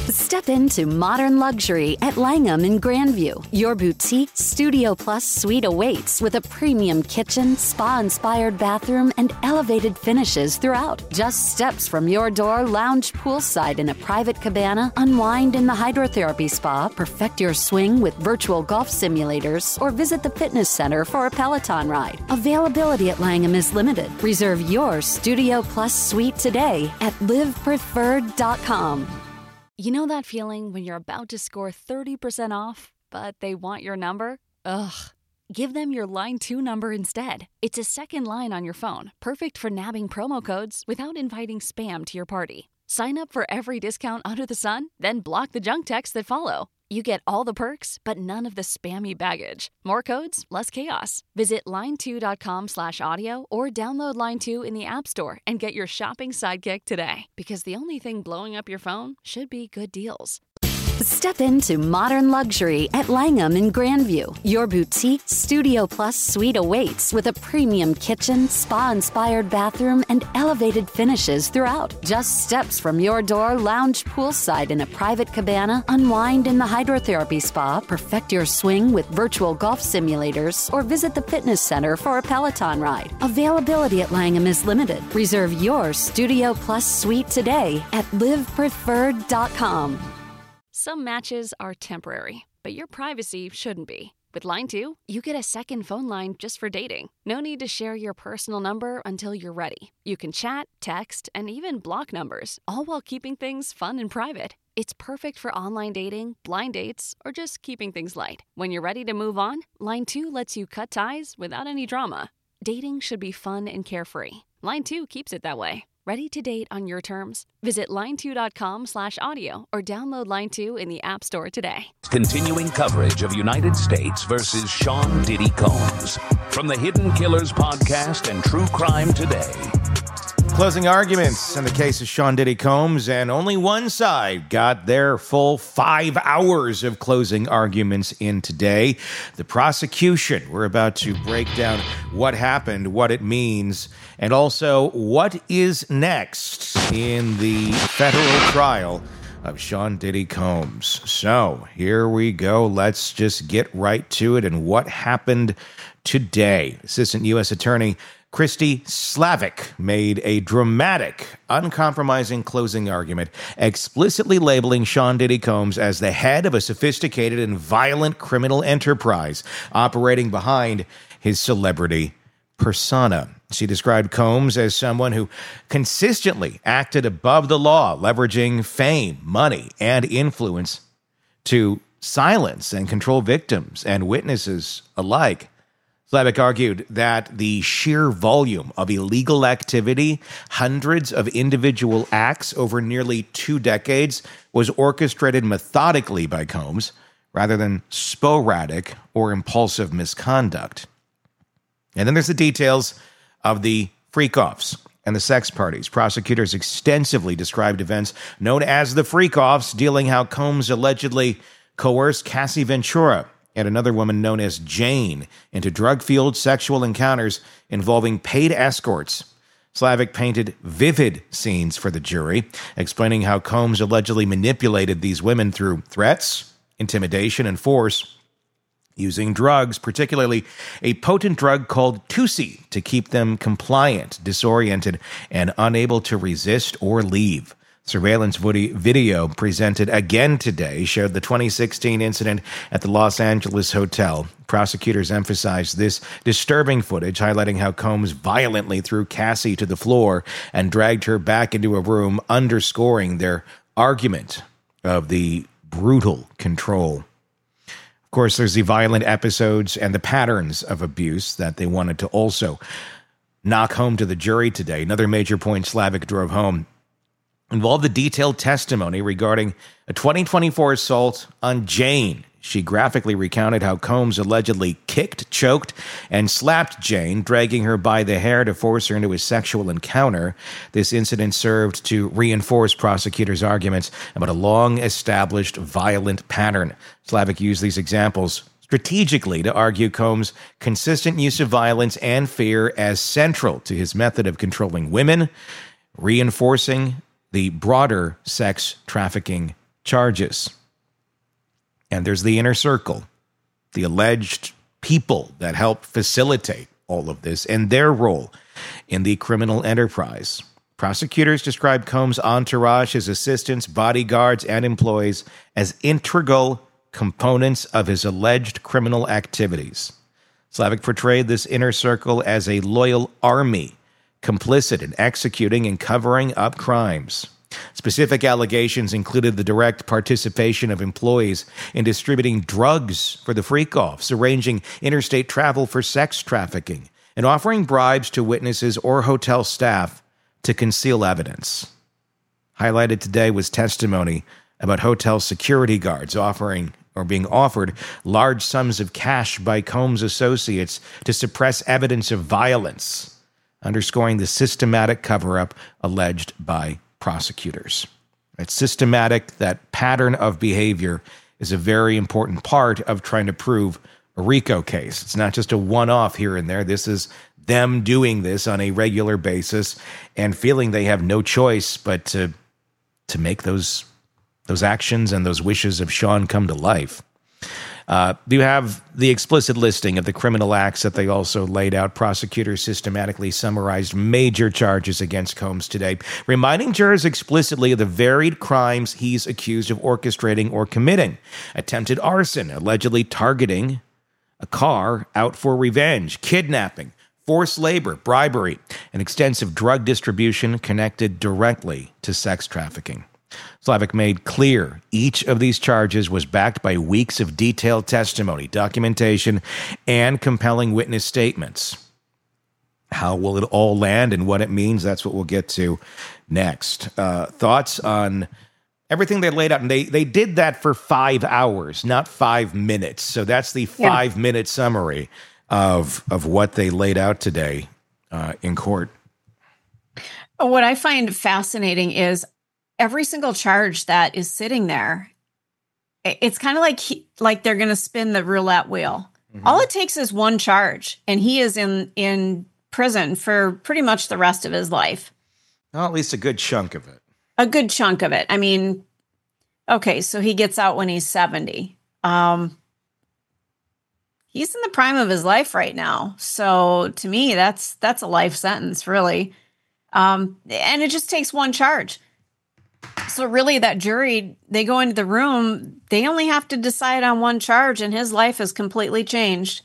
Step into modern luxury at Langham in Grandview. Your boutique Studio Plus suite awaits with a premium kitchen, spa-inspired bathroom, and elevated finishes throughout. Just steps from your door, lounge poolside in a private cabana, unwind in the hydrotherapy spa, perfect your swing with virtual golf simulators, or visit the fitness center for a Peloton ride. Availability at Langham is limited. Reserve your Studio Plus suite today at livepreferred.com. You know that feeling when you're about to score 30% off, but they want your number? Ugh. Give them your Line 2 number instead. It's a second line on your phone, perfect for nabbing promo codes without inviting spam to your party. Sign up for every discount under the sun, then block the junk texts that follow. You get all the perks, but none of the spammy baggage. More codes, less chaos. Visit line2.com/audio or download Line 2 in the App Store and get your shopping sidekick today. Because the only thing blowing up your phone should be good deals. Step into modern luxury at Langham in Grandview. Your boutique Studio Plus suite awaits with a premium kitchen, spa-inspired bathroom, and elevated finishes throughout. Just steps from your door, lounge poolside in a private cabana, unwind in the hydrotherapy spa, perfect your swing with virtual golf simulators, or visit the fitness center for a Peloton ride. Availability at Langham is limited. Reserve your Studio Plus suite today at livepreferred.com. Some matches are temporary, but your privacy shouldn't be. With Line 2, you get a second phone line just for dating. No need to share your personal number until you're ready. You can chat, text, and even block numbers, all while keeping things fun and private. It's perfect for online dating, blind dates, or just keeping things light. When you're ready to move on, Line 2 lets you cut ties without any drama. Dating should be fun and carefree. Line 2 keeps it that way. Ready to date on your terms? Visit line2.com/audio or download Line 2 in the App Store today. Continuing coverage of United States versus Sean Diddy Combs from the Hidden Killers podcast and True Crime Today. Closing arguments in the case of Sean Diddy Combs, and only one side got their full 5 hours of closing arguments in today. The prosecution. We're about to break down what happened, what it means, and also what is next in the federal trial of Sean Diddy Combs. So here we go. Let's just get right to it and what happened today. Assistant U.S. Attorney Christy Slavic made a dramatic, uncompromising closing argument, explicitly labeling Sean Diddy Combs as the head of a sophisticated and violent criminal enterprise operating behind his celebrity persona. She described Combs as someone who consistently acted above the law, leveraging fame, money, and influence to silence and control victims and witnesses alike. Slavic argued that the sheer volume of illegal activity, hundreds of individual acts over nearly 2 decades, was orchestrated methodically by Combs rather than sporadic or impulsive misconduct. And then there's the details of the freak-offs and the sex parties. Prosecutors extensively described events known as the freak-offs, dealing how Combs allegedly coerced Cassie Ventura and another woman known as Jane into drug-fueled sexual encounters involving paid escorts. Slavic painted vivid scenes for the jury, explaining how Combs allegedly manipulated these women through threats, intimidation, and force, using drugs, particularly a potent drug called Tusi, to keep them compliant, disoriented, and unable to resist or leave. Surveillance video presented again today showed the 2016 incident at the Los Angeles hotel. Prosecutors emphasized this disturbing footage, highlighting how Combs violently threw Cassie to the floor and dragged her back into a room, underscoring their argument of the brutal control. Of course, there's the violent episodes and the patterns of abuse that they wanted to also knock home to the jury today. Another major point Slavic drove home involved the detailed testimony regarding a 2024 assault on Jane. She graphically recounted how Combs allegedly kicked, choked, and slapped Jane, dragging her by the hair to force her into a sexual encounter. This incident served to reinforce prosecutors' arguments about a long-established violent pattern. Slavic used these examples strategically to argue Combs' consistent use of violence and fear as central to his method of controlling women, reinforcing the broader sex trafficking charges. And there's the inner circle, the alleged people that help facilitate all of this and their role in the criminal enterprise. Prosecutors describe Combs' entourage, his assistants, bodyguards, and employees as integral components of his alleged criminal activities. Slavik portrayed this inner circle as a loyal army, complicit in executing and covering up crimes. Specific allegations included the direct participation of employees in distributing drugs for the freak-offs, arranging interstate travel for sex trafficking, and offering bribes to witnesses or hotel staff to conceal evidence. Highlighted today was testimony about hotel security guards offering or being offered large sums of cash by Combs' associates to suppress evidence of violence, underscoring the systematic cover-up alleged by prosecutors. That systematic, that pattern of behavior is a very important part of trying to prove a RICO case. It's not just a one-off here and there. This is them doing this on a regular basis and feeling they have no choice but to make those actions and those wishes of Sean come to life. You have the explicit listing of the criminal acts that they also laid out. Prosecutors systematically summarized major charges against Combs today, reminding jurors explicitly of the varied crimes he's accused of orchestrating or committing. Attempted arson, allegedly targeting a car out for revenge, kidnapping, forced labor, bribery, and extensive drug distribution connected directly to sex trafficking. Slavik made clear each of these charges was backed by weeks of detailed testimony, documentation, and compelling witness statements. How will it all land and what it means? That's what we'll get to next. Thoughts on everything they laid out? And they did that for 5 hours, not 5 minutes. So that's the 5-minute summary of what they laid out today in court. What I find fascinating is every single charge that is sitting there, it's kind of like they're going to spin the roulette wheel. Mm-hmm. All it takes is one charge, and he is in prison for pretty much the rest of his life. Well, at least a good chunk of it. A good chunk of it. I mean, okay, so he gets out when he's 70. He's in the prime of his life right now. So to me, that's a life sentence, really. And it just takes one charge. So really, that jury, they go into the room, they only have to decide on one charge, and his life is completely changed.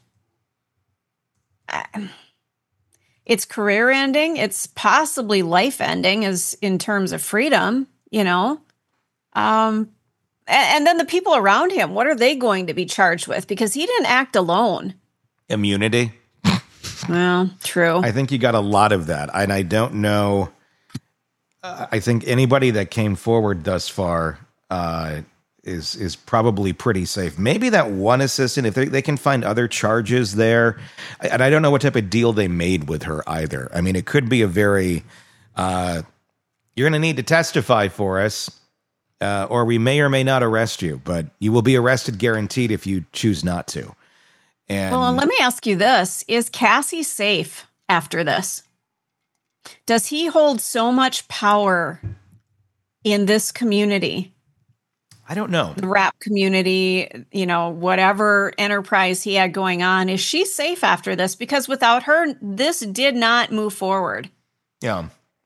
It's career ending. It's possibly life ending as in terms of freedom, you know. And then the people around him, what are they going to be charged with? Because he didn't act alone. Immunity. Well, true. I think you got a lot of that. And I don't know. I think anybody that came forward thus far is probably pretty safe. Maybe that one assistant, if they can find other charges there. And I don't know what type of deal they made with her either. I mean, it could be a very, you're going to need to testify for us, or we may or may not arrest you, but you will be arrested guaranteed if you choose not to. And well, let me ask you this. Is Cassie safe after this? Does he hold so much power in this community? I don't know. The rap community, you know, whatever enterprise he had going on. Is she safe after this? Because without her, this did not move forward. Yeah.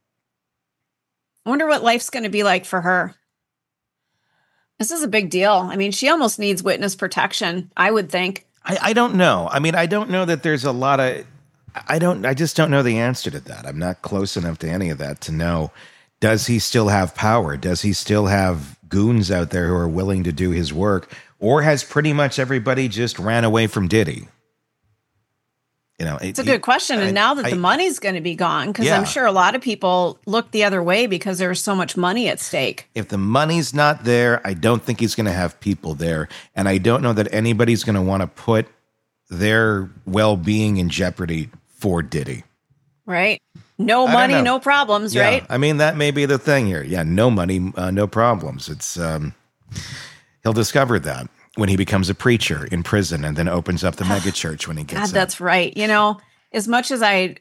I wonder what life's going to be like for her. This is a big deal. I mean, she almost needs witness protection, I would think. I don't know. I mean, I don't know that there's a lot of... I just don't know the answer to that. I'm not close enough to any of that to know. Does he still have power? Does he still have goons out there who are willing to do his work? Or has pretty much everybody just ran away from Diddy? You know, it's a good question. And now that the money's going to be gone, because I'm sure a lot of people look the other way because there's so much money at stake. If the money's not there, I don't think he's going to have people there. And I don't know that anybody's going to want to put their well-being in jeopardy for Diddy. Right. No money, no problems, right? I mean, that may be the thing here. Yeah, no money, no problems. It's he'll discover that when he becomes a preacher in prison and then opens up the mega church when he gets out. That's right. You know, as much as I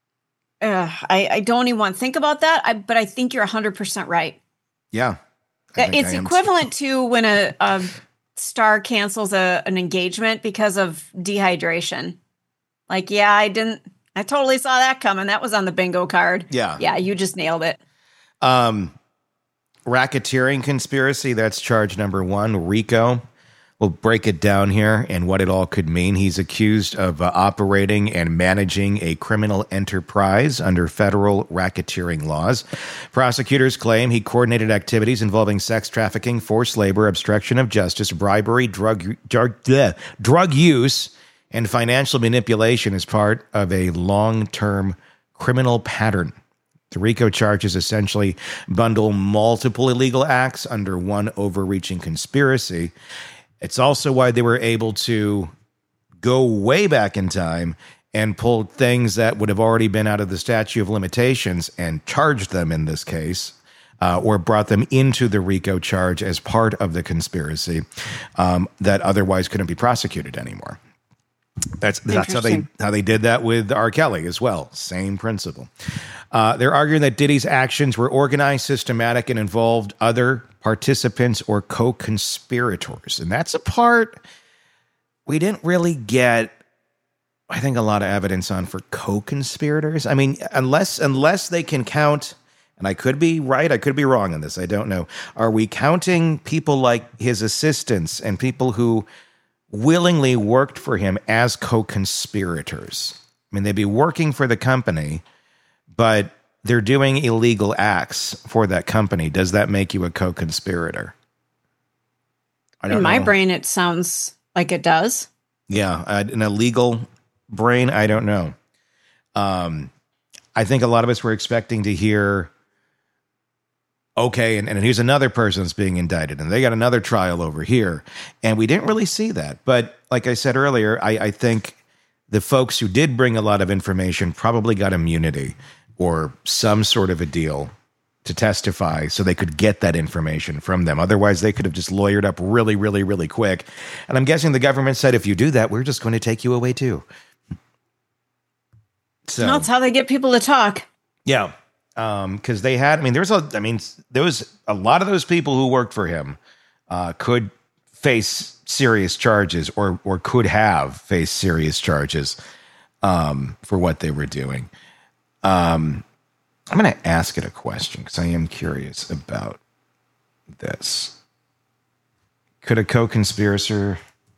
don't even want to think about that, but I think you're 100% right. Yeah. It's equivalent to when a star cancels an engagement because of dehydration. Like, yeah, I totally saw that coming. That was on the bingo card. Yeah. Yeah, you just nailed it. Racketeering conspiracy, that's charge number 1, RICO. We'll break it down here and what it all could mean. He's accused of operating and managing a criminal enterprise under federal racketeering laws. Prosecutors claim he coordinated activities involving sex trafficking, forced labor, obstruction of justice, bribery, drug use, and financial manipulation as part of a long-term criminal pattern. The RICO charges essentially bundle multiple illegal acts under one overreaching conspiracy. It's also why they were able to go way back in time and pull things that would have already been out of the statute of limitations and charged them in this case, or brought them into the RICO charge as part of the conspiracy that otherwise couldn't be prosecuted anymore. That's how they did that with R. Kelly as well. Same principle. They're arguing that Diddy's actions were organized, systematic, and involved other participants or co-conspirators. And that's a part we didn't really get, I think, a lot of evidence on for co-conspirators. I mean, unless they can count, and I could be right, I could be wrong on this, I don't know. Are we counting people like his assistants and people who willingly worked for him as co-conspirators? I mean, they'd be working for the company, but they're doing illegal acts for that company. Does that make you a co-conspirator? I don't know. In my brain, it sounds like it does. Yeah, in a legal brain, I don't know. I think a lot of us were expecting to hear, okay, and here's another person that's being indicted, and they got another trial over here. And we didn't really see that. But like I said earlier, I think the folks who did bring a lot of information probably got immunity or some sort of a deal to testify so they could get that information from them. Otherwise, they could have just lawyered up really, really, really quick. And I'm guessing the government said, if you do that, we're just going to take you away too. So that's how they get people to talk. Yeah. Because they had, there was a lot of those people who worked for him could face serious charges or could have faced serious charges for what they were doing. I'm going to ask it a question because I am curious about this. Could a co-conspirator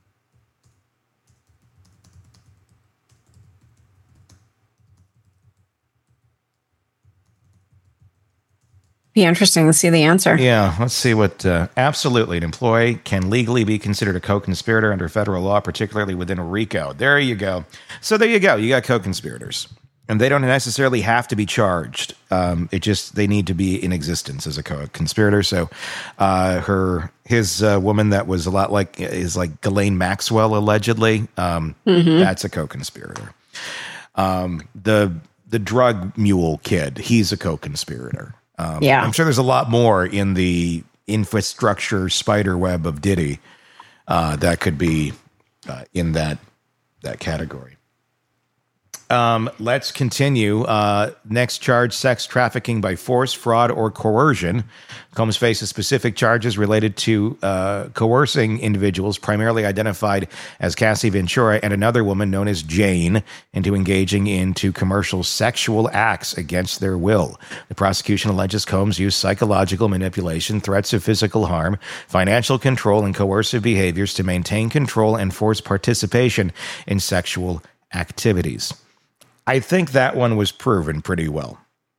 be interesting to see the answer? Yeah, let's see what. Absolutely, an employee can legally be considered a co-conspirator under federal law, particularly within RICO. There you go. So there you go. You got co-conspirators. And they don't necessarily have to be charged. They need to be in existence as a co-conspirator. So, his woman that was a lot like Ghislaine Maxwell allegedly. That's a co-conspirator. The drug mule kid, he's a co-conspirator. I'm sure there's a lot more in the infrastructure spider web of Diddy that could be in that category. Let's continue. Next charge, sex trafficking by force, fraud, or coercion. Combs faces specific charges related to coercing individuals, primarily identified as Cassie Ventura and another woman known as Jane, into engaging into commercial sexual acts against their will. The prosecution alleges Combs used psychological manipulation, threats of physical harm, financial control, and coercive behaviors to maintain control and force participation in sexual activities. I think that one was proven pretty well.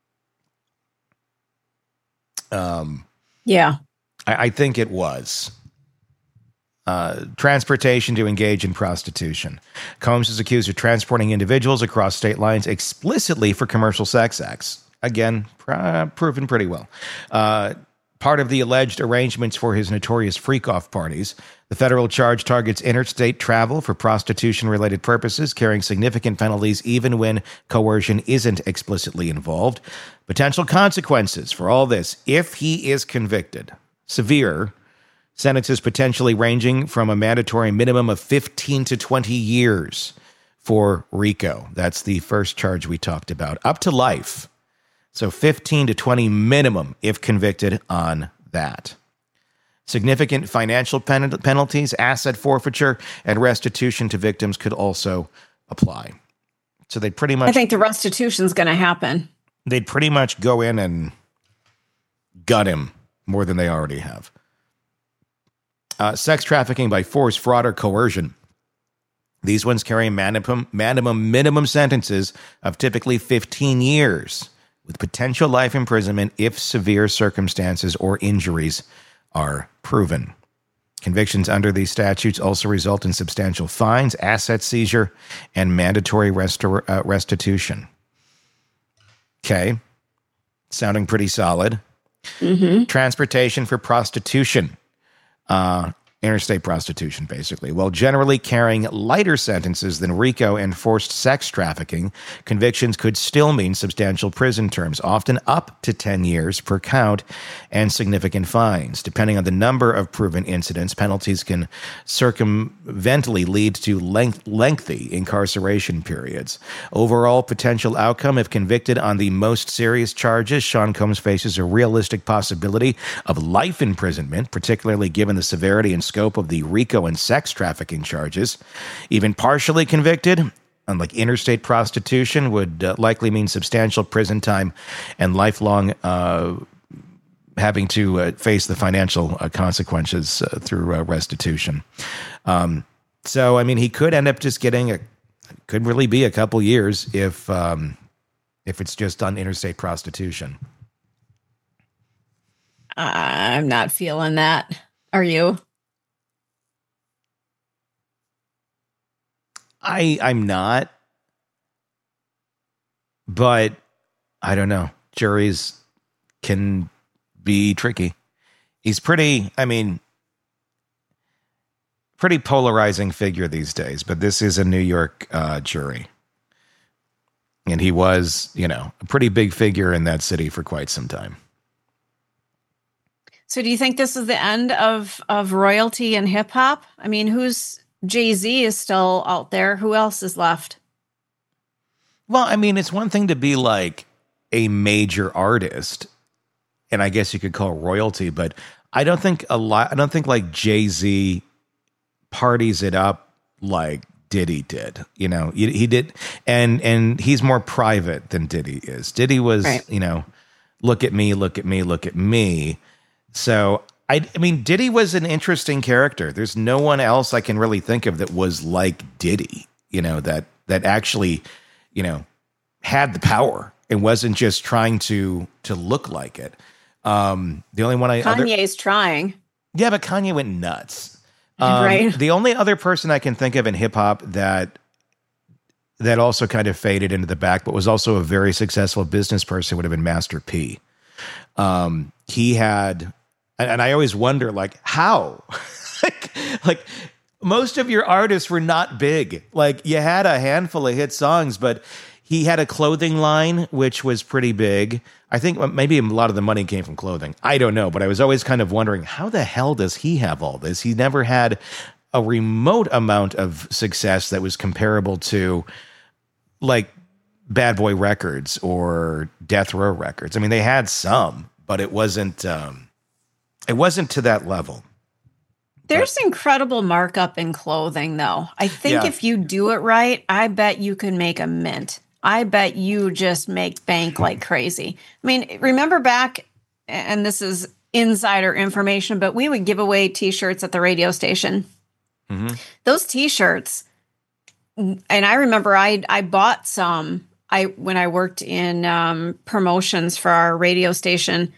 Yeah. I think it was. Transportation to engage in prostitution. Combs is accused of transporting individuals across state lines explicitly for commercial sex acts. Again, proven pretty well. Part of the alleged arrangements for his notorious freak-off parties. The federal charge targets interstate travel for prostitution-related purposes, carrying significant penalties even when coercion isn't explicitly involved. Potential consequences for all this, if he is convicted. Severe. Sentences potentially ranging from a mandatory minimum of 15 to 20 years for RICO. That's the first charge we talked about. Up to life. So 15 to 20 minimum if convicted on that. Significant financial penalties, asset forfeiture, and restitution to victims could also apply. So they'd pretty much... I think the restitution's going to happen. They'd pretty much go in and gut him more than they already have. Sex trafficking by force, fraud, or coercion. These ones carry minimum sentences of typically 15 years, with potential life imprisonment if severe circumstances or injuries are proven. Convictions under these statutes also result in substantial fines, asset seizure, and mandatory restitution. Okay. Sounding pretty solid. Mm-hmm. Transportation for prostitution. Interstate prostitution, basically. While generally carrying lighter sentences than RICO and forced sex trafficking, convictions could still mean substantial prison terms, often up to 10 years per count, and significant fines. Depending on the number of proven incidents, penalties can circumvently lead to lengthy incarceration periods. Overall potential outcome, if convicted on the most serious charges, Sean Combs faces a realistic possibility of life imprisonment, particularly given the severity and scope of the RICO and sex trafficking charges. Even partially convicted, unlike interstate prostitution, would likely mean substantial prison time and lifelong having to face the financial consequences through restitution. So, I mean, he could end up just getting could really be a couple years if it's just on interstate prostitution. I'm not feeling that. Are you? I'm not, but I don't know. Juries can be tricky. He's pretty polarizing figure these days, but this is a New York jury. And he was, a pretty big figure in that city for quite some time. So do you think this is the end of royalty and hip hop? I mean, Jay-Z is still out there. Who else is left? Well, I mean, it's one thing to be like a major artist, and I guess you could call royalty, but I don't think like Jay-Z parties it up like Diddy did. He did, and he's more private than Diddy is. Diddy was, right. Look at me, look at me, look at me. So I mean, Diddy was an interesting character. There's no one else I can really think of that was like Diddy, that actually, had the power and wasn't just trying to look like it. The only one Kanye's trying. Yeah, but Kanye went nuts. Right. The only other person I can think of in hip hop that also kind of faded into the back, but was also a very successful business person would have been Master P. He had. And I always wonder, like, how? like, most of your artists were not big. Like, you had a handful of hit songs, but he had a clothing line, which was pretty big. I think maybe a lot of the money came from clothing. I don't know, but I was always kind of wondering, how the hell does he have all this? He never had a remote amount of success that was comparable to, like, Bad Boy Records or Death Row Records. I mean, they had some, but it wasn't... It wasn't to that level. There's incredible markup in clothing, though. I think if you do it right, I bet you can make a mint. I bet you just make bank like crazy. I mean, remember back, and this is insider information, but we would give away T-shirts at the radio station. Mm-hmm. Those T-shirts, and I remember I bought some when I worked in promotions for our radio station,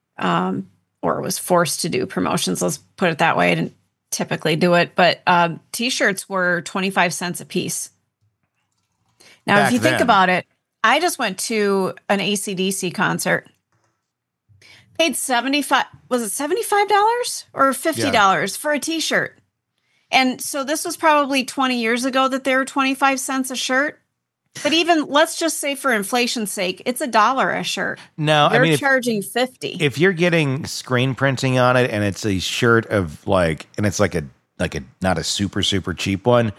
or was forced to do promotions. Let's put it that way. I didn't typically do it, but T-shirts were 25 cents a piece. Now, if you think about it, I just went to an AC/DC concert. Paid $75 or $50 for a T-shirt. And so this was probably 20 years ago that they were 25 cents a shirt. But even, let's just say for inflation's sake, it's $1 a shirt. No, they're charging $50. If you're getting screen printing on it and it's a shirt of and it's like a not a super, super cheap one,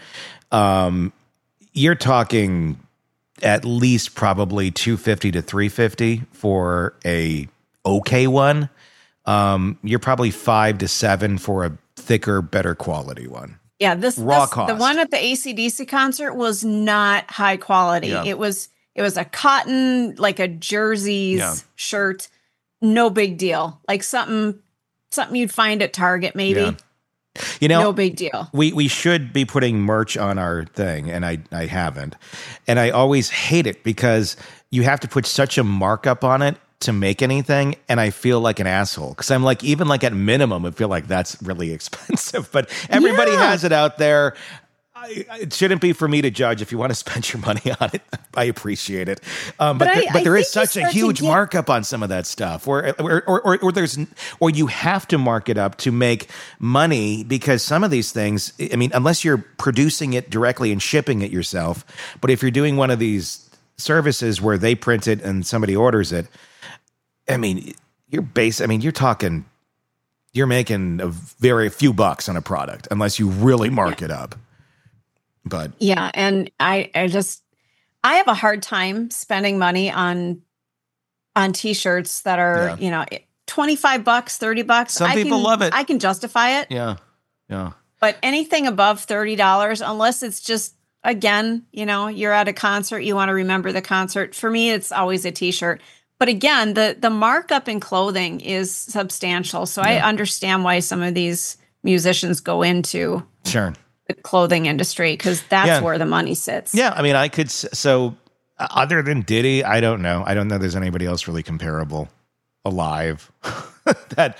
you're talking at least probably $250 to $350 for a okay one. you're probably 5 to 7 for a thicker, better quality one. Yeah, Raw cost. The one at the AC/DC concert was not high quality. Yeah. It was a cotton, like a jerseys shirt. No big deal. Like something you'd find at Target, maybe. Yeah. You know, no big deal. We should be putting merch on our thing, and I haven't. And I always hate it because you have to put such a markup on it to make anything, and I feel like an asshole because I'm like, even like at minimum, I feel like that's really expensive. But everybody has it out there. It shouldn't be for me to judge. If you want to spend your money on it, I appreciate it. But there is such a huge markup on some of that stuff, or you have to mark it up to make money because some of these things, I mean, unless you're producing it directly and shipping it yourself, but if you're doing one of these services where they print it and somebody orders it, I mean, you're talking, you're making a very few bucks on a product unless you really mark it up. But yeah, and I have a hard time spending money on t-shirts that are, $25, $30. Some people love it. I can justify it. Yeah. Yeah. But anything above $30, unless it's just, again, you're at a concert, you want to remember the concert. For me, it's always a t-shirt. But again, the markup in clothing is substantial. So I understand why some of these musicians go into the clothing industry, because that's where the money sits. Yeah, I mean, I could. So other than Diddy, I don't know. I don't know there's anybody else really comparable alive that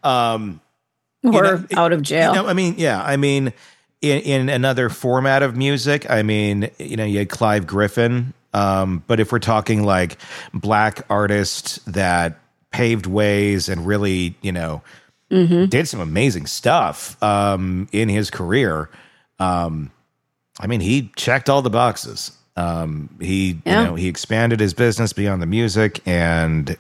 or out of jail. I mean, in another format of music, I mean, you had Clive Griffin. But if we're talking like black artists that paved ways and really, did some amazing stuff in his career. I mean, he checked all the boxes. He expanded his business beyond the music, and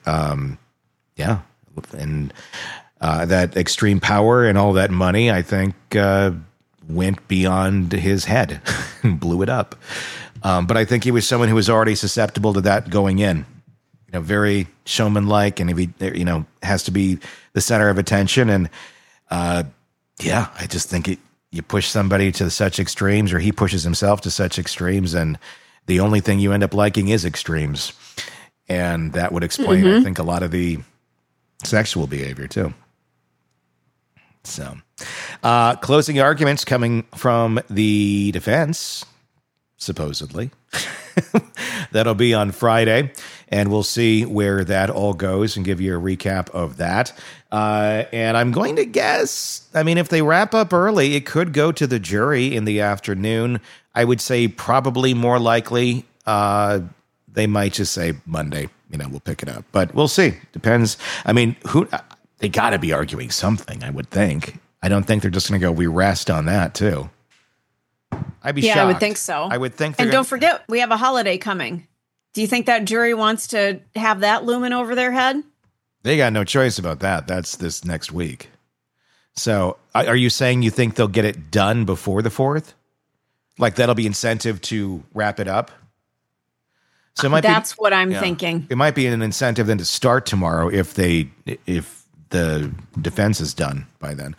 that extreme power and all that money, I think, went beyond his head and blew it up. But I think he was someone who was already susceptible to that going in. Very showman-like, and he, has to be the center of attention. And I just think you push somebody to such extremes, or he pushes himself to such extremes, and the only thing you end up liking is extremes. And that would explain, I think, a lot of the sexual behavior too. So, closing arguments coming from the defense, supposedly. That'll be on Friday, and we'll see where that all goes and give you a recap of that. And I'm going to guess, I mean, if they wrap up early, it could go to the jury in the afternoon. I would say probably more likely they might just say Monday, we'll pick it up. But we'll see. Depends. I mean, they got to be arguing something, I would think. I don't think they're just going to go, we rest on that, too. I'd be shocked. I would think so. I would think. And don't forget, we have a holiday coming. Do you think that jury wants to have that looming over their head? They got no choice about that. That's this next week. So are you saying you think they'll get it done before the 4th? Like that'll be incentive to wrap it up? So that's what I'm thinking. It might be an incentive then to start tomorrow if the defense is done by then.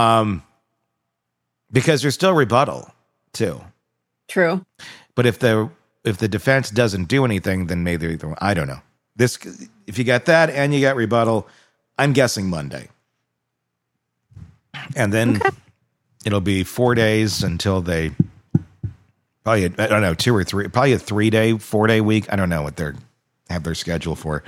Because there's still rebuttal too. True. But if the defense doesn't do anything, then maybe I don't know. If you got that and you got rebuttal, I'm guessing Monday. And then it'll be 4 days until they probably, I don't know, 2 or 3, probably a 3-day, 4-day week. I don't know what they have their schedule for.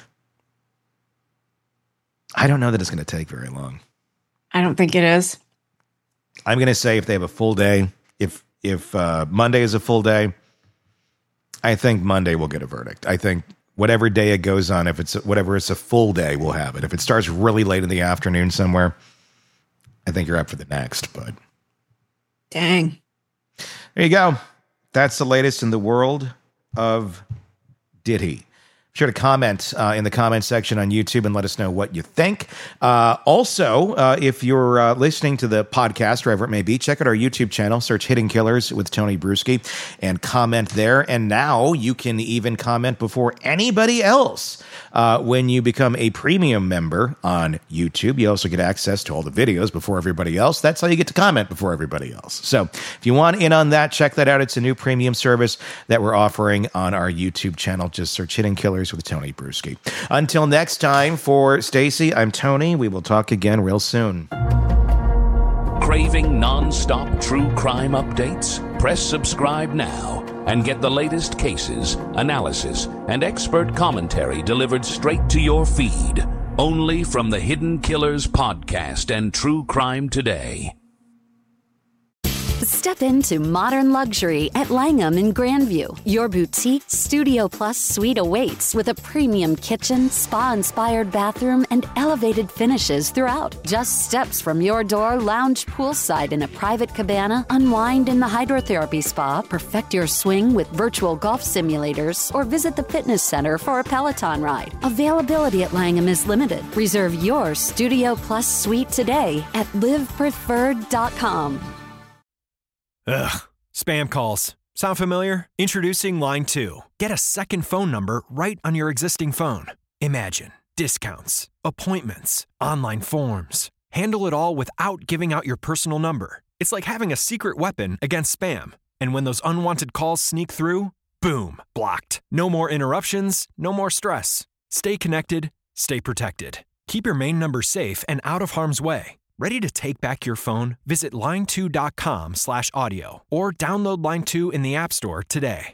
I don't know that it's going to take very long. I don't think it is. I'm going to say if they have a full day, if Monday is a full day, I think Monday will get a verdict. I think whatever day it goes on, if it's a full day, we'll have it. If it starts really late in the afternoon somewhere, I think you're up for the next. But dang, there you go. That's the latest in the world of Diddy. Be sure to comment in the comment section on YouTube and let us know what you think. Also, if you're listening to the podcast, wherever it may be, check out our YouTube channel. Search Hidden Killers with Tony Bruschi and comment there. And now you can even comment before anybody else When you become a premium member on YouTube, you also get access to all the videos before everybody else. That's how you get to comment before everybody else. So if you want in on that, check that out. It's a new premium service that we're offering on our YouTube channel. Just search Hidden Killers with Tony Bruschi. Until next time, for Stacy, I'm Tony. We will talk again real soon. Craving non-stop true crime updates? Press subscribe now and get the latest cases, analysis, and expert commentary delivered straight to your feed. Only from the Hidden Killers podcast and True Crime Today. Step into modern luxury at Langham in Grandview. Your boutique Studio Plus suite awaits with a premium kitchen, spa-inspired bathroom, and elevated finishes throughout. Just steps from your door, lounge poolside in a private cabana, unwind in the hydrotherapy spa, perfect your swing with virtual golf simulators, or visit the fitness center for a Peloton ride. Availability at Langham is limited. Reserve your Studio Plus suite today at livepreferred.com. Ugh, spam calls. Sound familiar? Introducing Line 2. Get a second phone number right on your existing phone. Imagine discounts, appointments, online forms. Handle it all without giving out your personal number. It's like having a secret weapon against spam. And when those unwanted calls sneak through, boom, blocked. No more interruptions, no more stress. Stay connected, stay protected. Keep your main number safe and out of harm's way. Ready to take back your phone? Visit line2.com/audio or download Line 2 in the App Store today.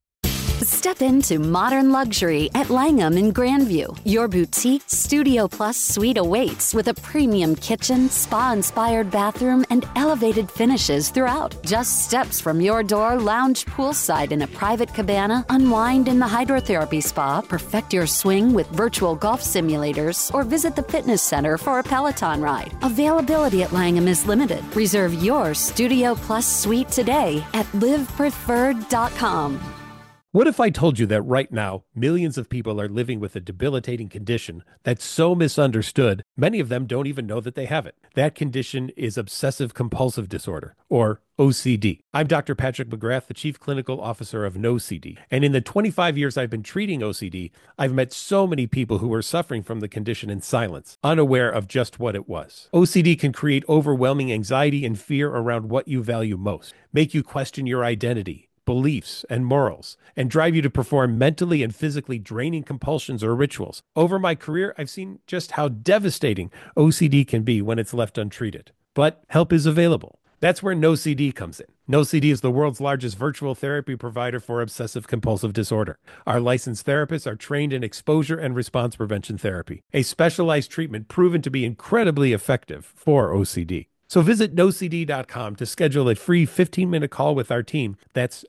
Step into modern luxury at Langham in Grandview. Your boutique Studio Plus suite awaits with a premium kitchen, spa-inspired bathroom, and elevated finishes throughout. Just steps from your door, lounge poolside in a private cabana, unwind in the hydrotherapy spa, perfect your swing with virtual golf simulators, or visit the fitness center for a Peloton ride. Availability at Langham is limited. Reserve your Studio Plus suite today at livepreferred.com. What if I told you that right now, millions of people are living with a debilitating condition that's so misunderstood, many of them don't even know that they have it? That condition is obsessive compulsive disorder, or OCD. I'm Dr. Patrick McGrath, the Chief Clinical Officer of NoCD. And in the 25 years I've been treating OCD, I've met so many people who were suffering from the condition in silence, unaware of just what it was. OCD can create overwhelming anxiety and fear around what you value most, make you question your identity, beliefs, and morals, and drive you to perform mentally and physically draining compulsions or rituals. Over my career, I've seen just how devastating OCD can be when it's left untreated. But help is available. That's where NoCD comes in. NoCD is the world's largest virtual therapy provider for obsessive compulsive disorder. Our licensed therapists are trained in exposure and response prevention therapy, a specialized treatment proven to be incredibly effective for OCD. So visit nocd.com to schedule a free 15-minute call with our team. That's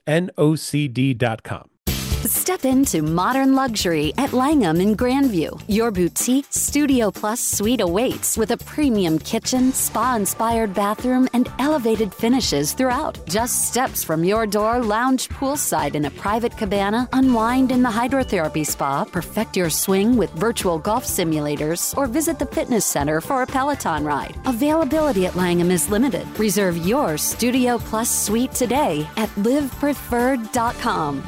nocd.com. Step into modern luxury at Langham in Grandview. Your boutique Studio Plus suite awaits with a premium kitchen, spa-inspired bathroom, and elevated finishes throughout. Just steps from your door, lounge poolside in a private cabana, unwind in the hydrotherapy spa, perfect your swing with virtual golf simulators, or visit the fitness center for a Peloton ride. Availability at Langham is limited. Reserve your Studio Plus suite today at livepreferred.com.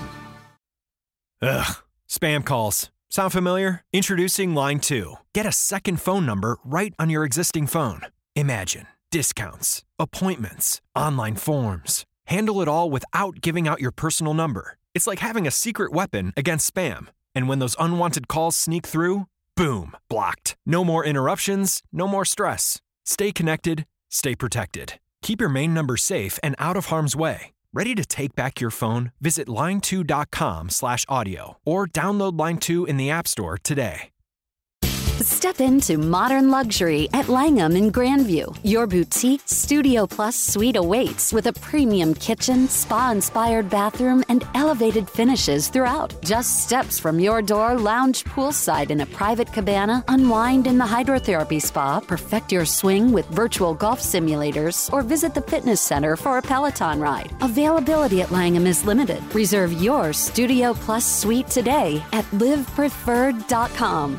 Ugh, spam calls. Sound familiar? Introducing Line 2. Get a second phone number right on your existing phone. Imagine discounts, appointments, online forms. Handle it all without giving out your personal number. It's like having a secret weapon against spam. And when those unwanted calls sneak through, boom, blocked. No more interruptions, no more stress. Stay connected, stay protected. Keep your main number safe and out of harm's way. Ready to take back your phone? Visit line2.com/audio or download Line 2 in the App Store today. Step into modern luxury at Langham in Grandview. Your boutique Studio Plus suite awaits with a premium kitchen, spa-inspired bathroom, and elevated finishes throughout. Just steps from your door, lounge poolside in a private cabana, unwind in the hydrotherapy spa, perfect your swing with virtual golf simulators, or visit the fitness center for a Peloton ride. Availability at Langham is limited. Reserve your Studio Plus suite today at livepreferred.com.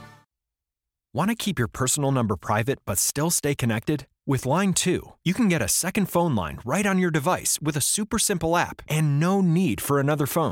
Want to keep your personal number private but still stay connected? With Line 2, you can get a second phone line right on your device with a super simple app and no need for another phone.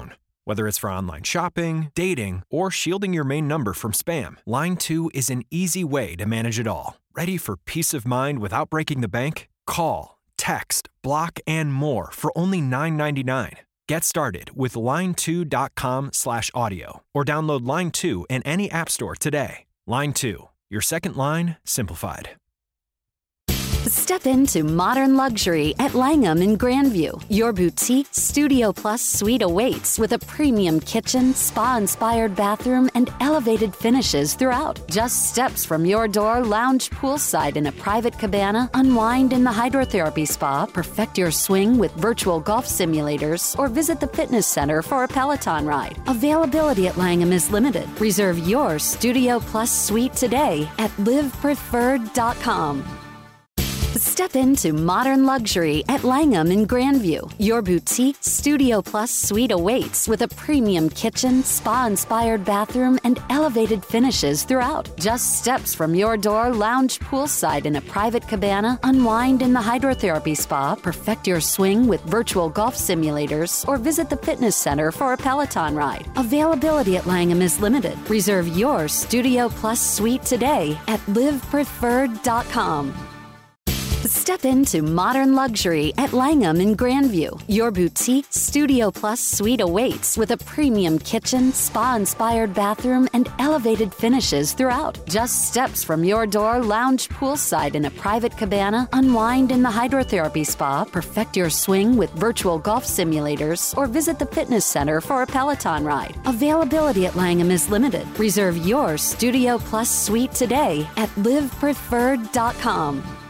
Whether it's for online shopping, dating, or shielding your main number from spam, Line 2 is an easy way to manage it all. Ready for peace of mind without breaking the bank? Call, text, block, and more for only $9.99. Get started with line2.com/audio or download Line 2 in any app store today. Line 2, your second line simplified. Step into modern luxury at Langham in Grandview. Your boutique Studio Plus suite awaits with a premium kitchen, spa-inspired bathroom, and elevated finishes throughout. Just steps from your door, lounge poolside in a private cabana, unwind in the hydrotherapy spa, perfect your swing with virtual golf simulators, or visit the fitness center for a Peloton ride. Availability at Langham is limited. Reserve your Studio Plus suite today at livepreferred.com. Step into modern luxury at Langham in Grandview. Your boutique Studio Plus suite awaits with a premium kitchen, spa-inspired bathroom, and elevated finishes throughout. Just steps from your door, lounge poolside in a private cabana, unwind in the hydrotherapy spa, perfect your swing with virtual golf simulators, or visit the fitness center for a Peloton ride. Availability at Langham is limited. Reserve your Studio Plus suite today at livepreferred.com. Step into modern luxury at Langham in Grandview. Your boutique Studio Plus suite awaits with a premium kitchen, spa-inspired bathroom, and elevated finishes throughout. Just steps from your door, lounge poolside in a private cabana, unwind in the hydrotherapy spa, perfect your swing with virtual golf simulators, or visit the fitness center for a Peloton ride. Availability at Langham is limited. Reserve your Studio Plus suite today at livepreferred.com.